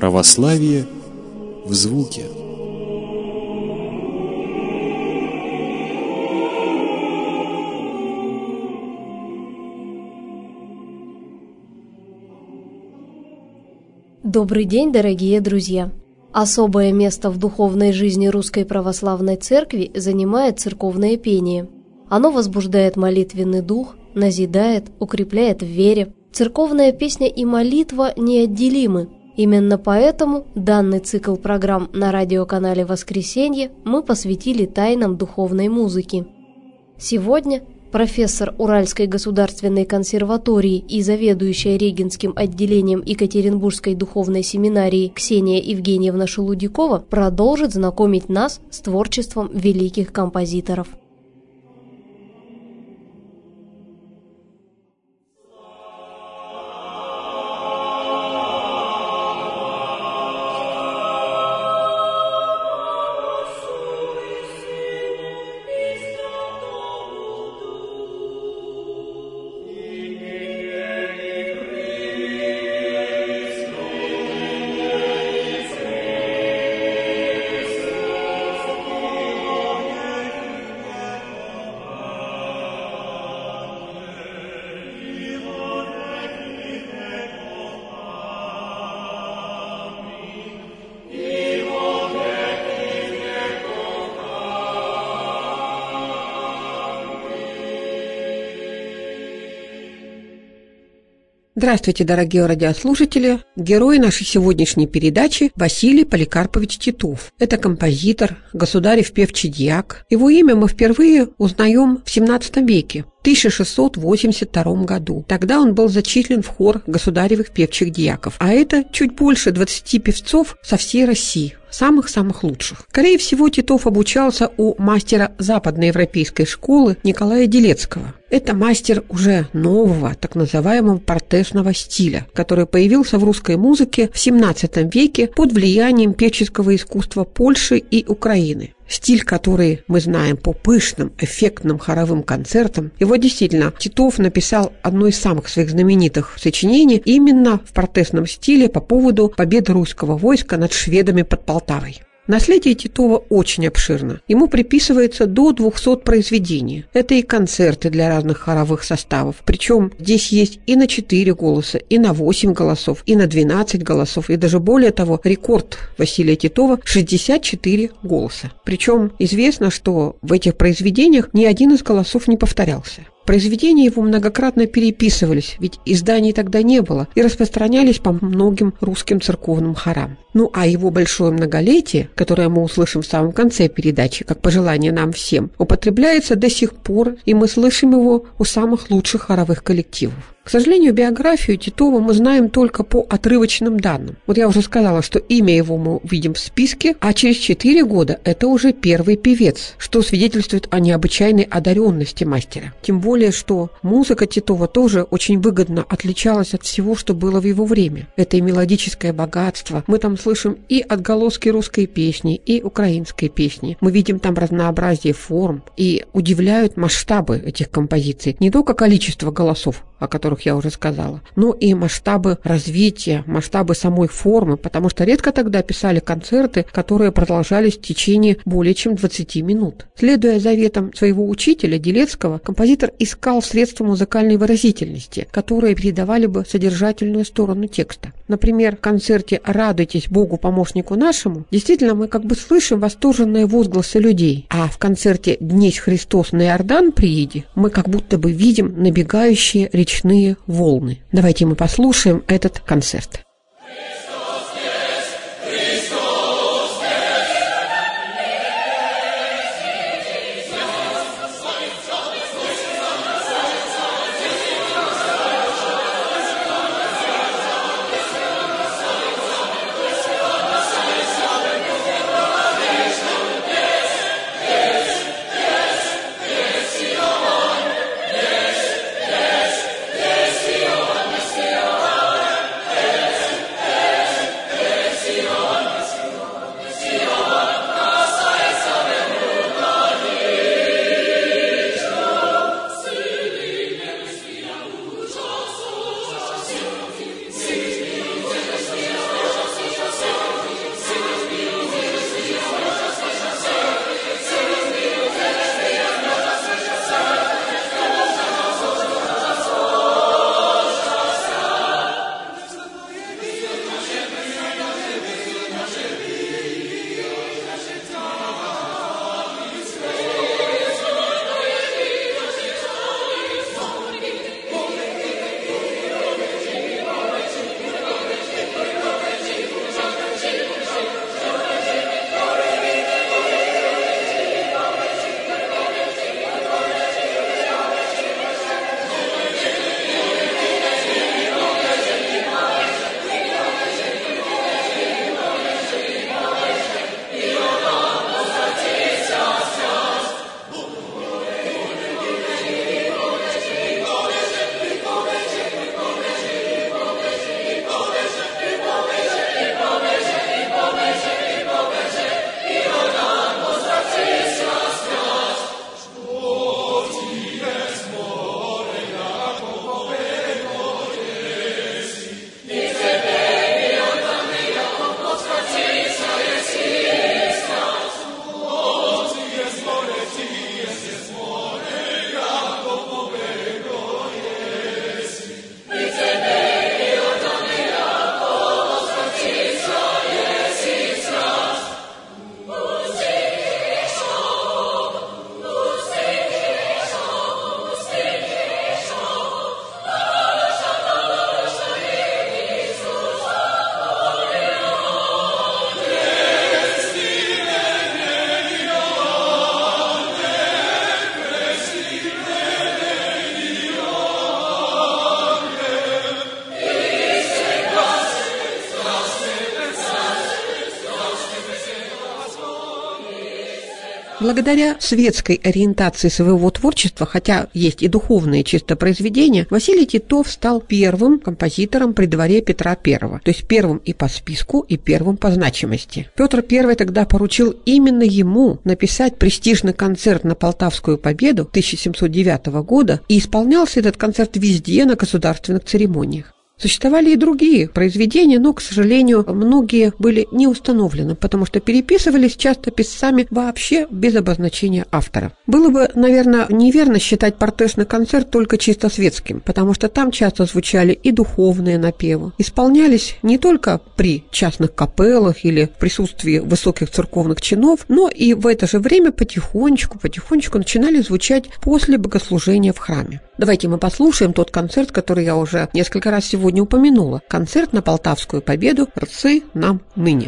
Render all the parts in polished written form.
Православие в звуке. Добрый день, дорогие друзья! Особое место в духовной жизни Русской Православной Церкви занимает церковное пение. Оно возбуждает молитвенный дух, назидает, укрепляет в вере. Церковная песня и молитва неотделимы. Именно поэтому данный цикл программ на радиоканале «Воскресенье» мы посвятили тайнам духовной музыки. Сегодня профессор Уральской государственной консерватории и заведующая Регенским отделением Екатеринбургской духовной семинарии Ксения Евгеньевна Шелудякова продолжит знакомить нас с творчеством великих композиторов. Здравствуйте, дорогие радиослушатели! Герой нашей сегодняшней передачи Василий Поликарпович Титов. Это композитор, государев певчий дьяк. Его имя мы впервые узнаем в XVII веке, в 1682 году. Тогда он был зачислен в хор государевых певчих дьяков, а это чуть больше 20 певцов со всей России, самых-самых лучших. Скорее всего, Титов обучался у мастера западноевропейской школы Николая Делецкого. Это мастер уже нового, так называемого портесного стиля, который появился в русской музыке в XVII веке под влиянием певческого искусства Польши и Украины. Стиль, который мы знаем по пышным, эффектным хоровым концертам. Его действительно Титов написал одно из самых своих знаменитых сочинений именно в портесном стиле по поводу победы русского войска над шведами под Полтавой. Наследие Титова очень обширно. Ему приписывается до 200 произведений. Это и концерты для разных хоровых составов. Причем здесь есть и на 4 голоса, и на 8 голосов, и на 12 голосов. И даже более того, рекорд Василия Титова – 64 голоса. Причем известно, что в этих произведениях ни один из голосов не повторялся. Произведения его многократно переписывались, ведь изданий тогда не было, и распространялись по многим русским церковным хорам. Ну а его большое многолетие, которое мы услышим в самом конце передачи, как пожелание нам всем, употребляется до сих пор, и мы слышим его у самых лучших хоровых коллективов. К сожалению, биографию Титова мы знаем только по отрывочным данным. Вот я уже сказала, что имя его мы видим в списке, а через 4 года это уже первый певец, что свидетельствует о необычайной одаренности мастера. Тем более, что музыка Титова тоже очень выгодно отличалась от всего, что было в его время. Это и мелодическое богатство. Мы там слышим и отголоски русской песни, и украинской песни. Мы видим там разнообразие форм, и удивляют масштабы этих композиций. Не только количество голосов, о которых я уже сказала, но и масштабы развития, масштабы самой формы, потому что редко тогда писали концерты, которые продолжались в течение более чем 20 минут. Следуя заветам своего учителя Делецкого, композитор искал средства музыкальной выразительности, которые передавали бы содержательную сторону текста. Например, в концерте «Радуйтесь Богу помощнику нашему» действительно мы как бы слышим восторженные возгласы людей, а в концерте «Днесь Христос на Иордан прииди» мы как будто бы видим набегающие речные волны. Давайте мы послушаем этот концерт. Yes. Благодаря светской ориентации своего творчества, хотя есть и духовные чисто произведения, Василий Титов стал первым композитором при дворе Петра I, то есть первым и по списку, и первым по значимости. Петр I тогда поручил именно ему написать престижный концерт на Полтавскую победу 1709 года, и исполнялся этот концерт везде на государственных церемониях. Существовали и другие произведения, но, к сожалению, многие были не установлены, потому что переписывались часто писцами вообще без обозначения автора. Было бы, наверное, неверно считать портесный концерт только чисто светским, потому что там часто звучали и духовные напевы. Исполнялись не только при частных капеллах или в присутствии высоких церковных чинов, но и в это же время потихонечку начинали звучать после богослужения в храме. Давайте мы послушаем тот концерт, который я уже несколько раз сегодня упомянула. Концерт на Полтавскую победу «Рцы нам ныне».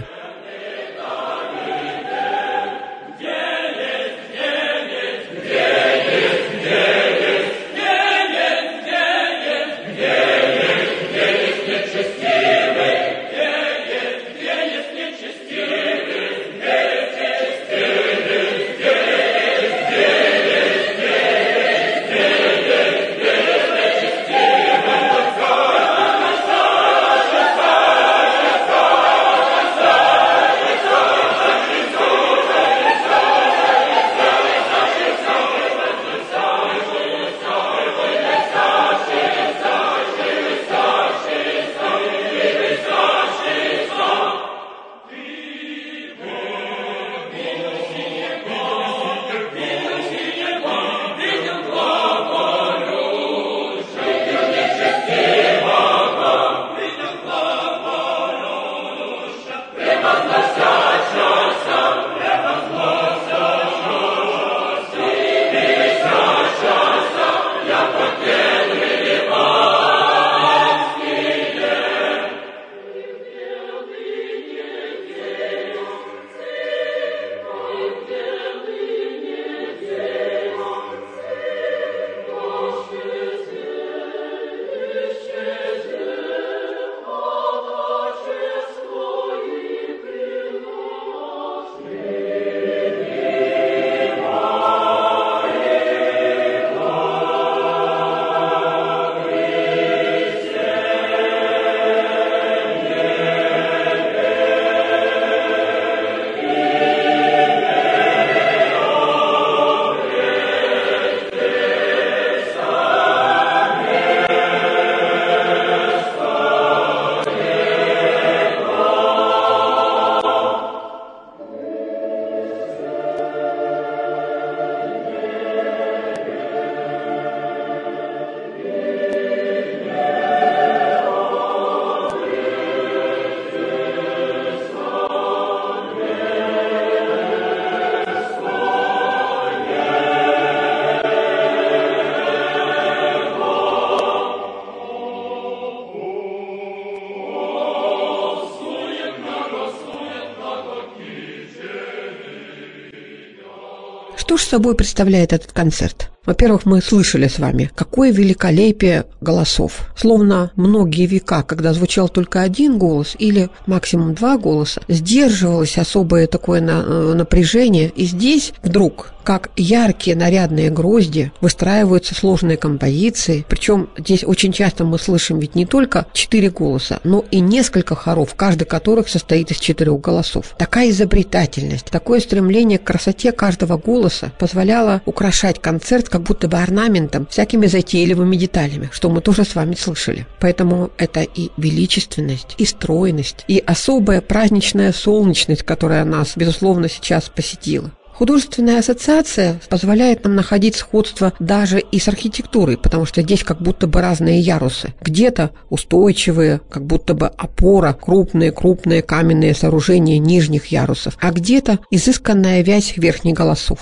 Что же собой представляет этот концерт? Во-первых, мы слышали с вами, какое великолепие голосов. Словно многие века, когда звучал только один голос или максимум два голоса, сдерживалось особое такое напряжение. И здесь вдруг, как яркие нарядные грозди, выстраиваются сложные композиции. Причем здесь очень часто мы слышим ведь не только 4 голоса, но и несколько хоров, каждый которых состоит из 4 голосов. Такая изобретательность, такое стремление к красоте каждого голоса позволяло украшать концерт как будто бы орнаментом, всякими затейливыми деталями, что мы тоже с вами слышали. Поэтому это и величественность, и стройность, и особая праздничная солнечность, которая нас, безусловно, сейчас посетила. Художественная ассоциация позволяет нам находить сходство даже и с архитектурой, потому что здесь как будто бы разные ярусы. Где-то устойчивые, как будто бы опора, крупные каменные сооружения нижних ярусов, а где-то изысканная вязь верхних голосов.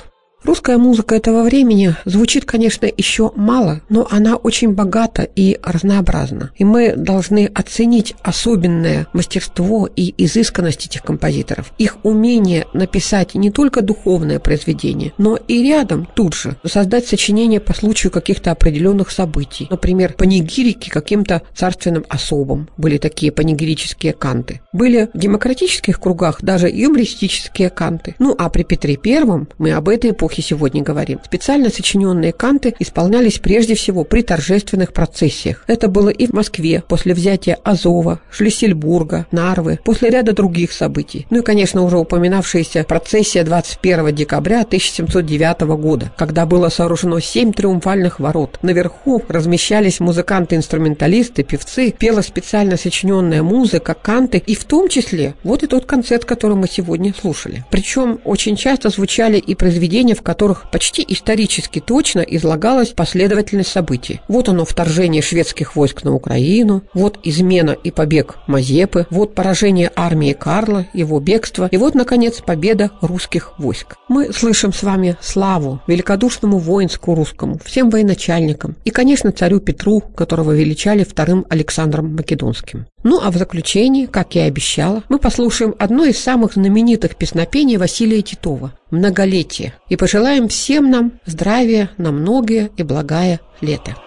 Русская музыка этого времени звучит, конечно, еще мало, но она очень богата и разнообразна. И мы должны оценить особенное мастерство и изысканность этих композиторов, их умение написать не только духовное произведение, но и рядом тут же создать сочинение по случаю каких-то определенных событий. Например, панигирики каким-то царственным особам. Были такие панигирические канты. Были в демократических кругах даже юмористические канты. Ну а при Петре Первом, мы об этой эпохе сегодня говорим, специально сочиненные канты исполнялись прежде всего при торжественных процессиях. Это было и в Москве после взятия Азова, Шлиссельбурга, Нарвы, после ряда других событий. Ну и, конечно, уже упоминавшаяся процессия 21 декабря 1709 года, когда было сооружено 7 триумфальных ворот. Наверху размещались музыканты-инструменталисты, певцы, пела специально сочиненная музыка, канты, и в том числе вот и тот концерт, который мы сегодня слушали. Причем очень часто звучали и произведения, в которых почти исторически точно излагалась последовательность событий. Вот оно, вторжение шведских войск на Украину, вот измена и побег Мазепы, вот поражение армии Карла, его бегство, и вот, наконец, победа русских войск. Мы слышим с вами славу великодушному воинску русскому, всем военачальникам и, конечно, царю Петру, которого величали вторым Александром Македонским. Ну а в заключении, как я и обещала, мы послушаем одно из самых знаменитых песнопений Василия Титова «Многолетие» и пожелаем всем нам здравия на многое и благое лето.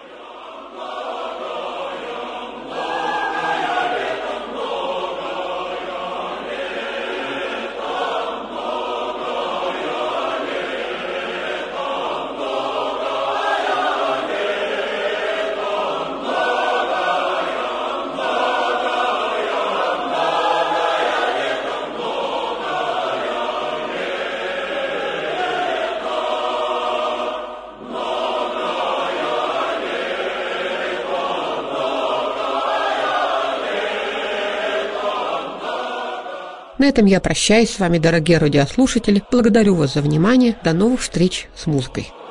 На этом я прощаюсь с вами, дорогие радиослушатели. Благодарю вас за внимание. До новых встреч с музыкой.